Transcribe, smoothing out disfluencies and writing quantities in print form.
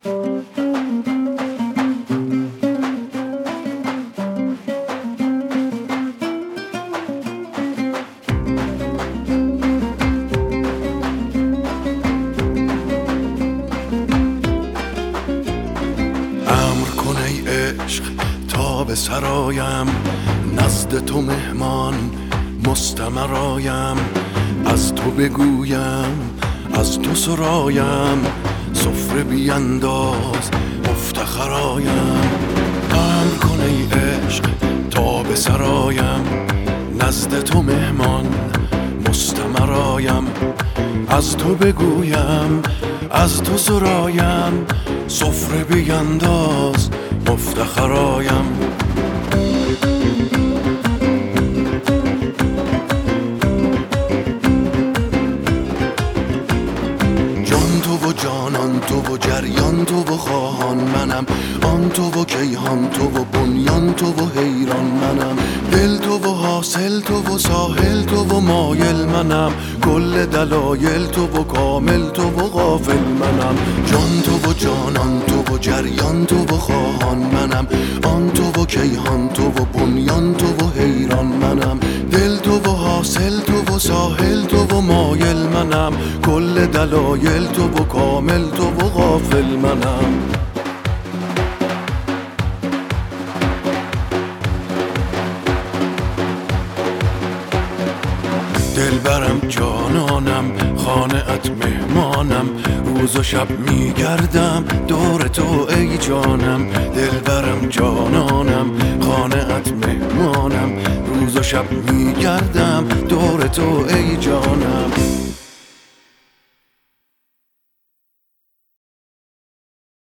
امر کن ای عشق تا به سرایم، نزد تو مهمان مستمرایم. از تو بگویم از تو سرایم، سفره بینداز مفتخرایم. امر کن ای عشق تا به سرایم، نزد تو مهمان مستمرایم. از تو بگویم از تو سرایم، سفره بینداز مفتخرایم. جان تو و جانان تو و جریان تو و خواهان منم، آن تو و کیهان تو و بنیان تو و حیران منم. دل تو و حاصل تو و ساحل تو و مایل منم، کل دلایل تو و کامل تو و غافل منم. جان تو و جانان تو و جریان تو و خواهان منم، آن تو و کیهان تو و بنیان تو و حیران منم. دل تو و حاصل تو و ساحل تو و مایل منم، کل دلایل تو و کامل تو و غافل منم. دلبرم جانانم خانه‌ات مهمانم، روز و شب میگردم دور تو ای جانم. دلبرم جانانم خانه‌ات مهمانم، روز و شب میگردم دور تو ای جانم.